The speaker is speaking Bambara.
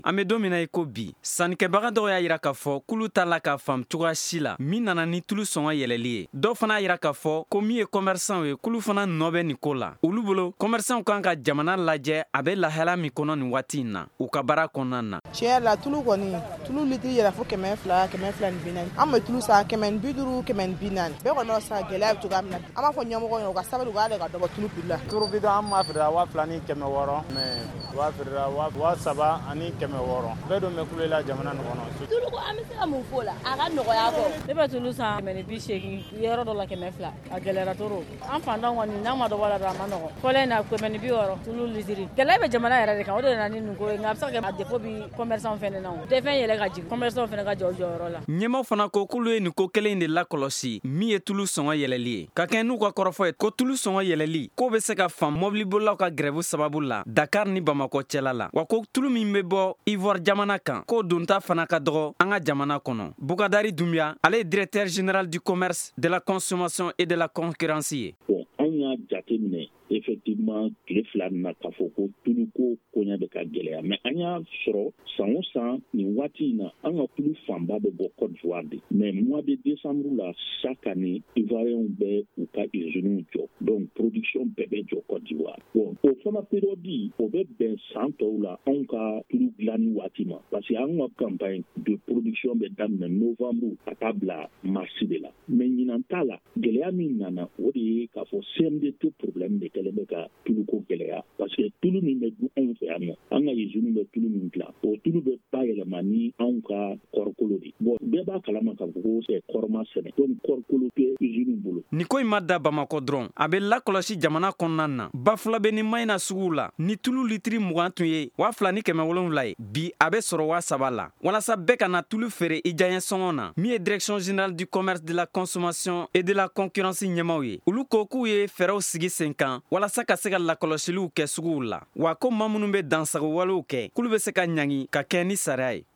An be don min na i ko bi sannikɛbaga dɔw y'a yira k'a fɔ k'olu t'a la k'a faamu cogoya si la min nana ni tulu sɔngɔ yɛlɛli ye. Dɔw fana y'a yira k'a fɔ ko min ye commerçant ye k'olu fana nɔ bɛ nin ko la. Olu bolo commerçant kan ka jamana lajɛ a be lahala min kɔnɔ nin waati in na u ka baara kɔnɔna na. Tiɲɛ la tulu kɔni tulu litiri yɛlɛ fo 200 240. An bɛ tulu san 250 240. Bɛɛ kɔni sa gɛlɛya bɛ cogoya min na. An b'a fɔ ɲɛmɔgɔ ɲɛna u ka sabali u k'ale ka dɔbɔ tulu prix la. Turu bidon an m'a feere 2000 ni 600 mais u b'a feere 3000 ani 600. Bɛɛ don bɛ kulela jamana nin kɔnɔ. Tulu ko an bɛ se ka mun fɔ o la a ka nɔgɔya kɔ. Ne bɛ tulu san 180 yɔrɔ dɔ la 200 a gɛlɛyara trop. An fantan kɔni n'an ma dɔ bɔ a la a ma nɔgɔ. Fɔlɔ in na 160 tulu litiri. Gɛlɛya bɛ jamana yɛrɛ de kan o de nana ni nin ko ye nka a bɛ se ka kɛ a défaut bi commerçant fɛnɛ na. Defɛn yɛlɛ ka jigin commerçant fɛnɛ ka jɔ jɔyɔrɔ la. Ɲɛmaw fana ko k'olu ye nin ko kelen de lakɔlɔsi min ye tulu sɔngɔ yɛlɛli ye. Ka kɛ n'u ka kɔrɔfɔ ye ko tulu sɔngɔ yɛlɛli k'o bɛ se ka fan mobilibolilaw ka grève sababu la Dakar ni Bamakɔ cɛla la. Wa ko tulu min bɛ bɔ Ivoire jamana kan k'o donta fana ka dɔgɔ an ka jamana kɔnɔ. Bukadari Doumbia ale ye directeur général du commerce, de la consommation et de la concurrence ye. An y'a jateminɛ effectivement tile fila na k'a fɔ ko tulu ko koɲa bɛ ka gɛlɛya mais an y'a sɔrɔ san o san nin waati in na an ka tulu fanba bɛ bɔ Côte d'Ivoire de mais mois de décembre la chaque année Ivoiriens bɛ u ka usines jɔ donc production bɛɛ bɛ jɔ Côte d'Ivoire bon o fana période o bɛ bɛn san tɔw la anw ka tulu dilanni waati ma parce que an ka campagne de production bɛ daminɛ novembre ka taa bila mars de la mais ɲinan ta la gɛlɛya min nana o de ye k'a fɔ CMDT problème de kɛlen bɛ ka tulu ko gɛlɛya parce que tulu min bɛ dun anw fɛ yan nɔ an ka usine bɛ tulu min dilan o tulu bɛ bayɛlɛma ni anw ka kɔɔrikolo de bon bɛɛ b'a kalama k'a fɔ ko kɔɔrima sɛnɛ donc kɔɔrikolo tɛ usine bolo. Ni ko in ma da Bamakɔ dɔrɔn a bɛ lakɔlɔsi jamana kɔnɔna na Bafula bɛ ni Mayina suguw la ni tulu litiri 20 tun ye 2700 ye bi a bɛ sɔrɔ 3000 la walasa bɛɛ ka na tulu feere i diyaɲɛ sɔngɔ na min ye direction générale du commerce, de la consommation et de la concurrence ɲɛmaw ye olu ko k'u ye fɛɛrɛw sigi sen kan walasa ka se ka lakɔlɔsiliw kɛ suguw la wa ko maa minnu bɛ dansago walew kɛ k'olu bɛ se ka ɲangi ka kɛ ni sariya ye.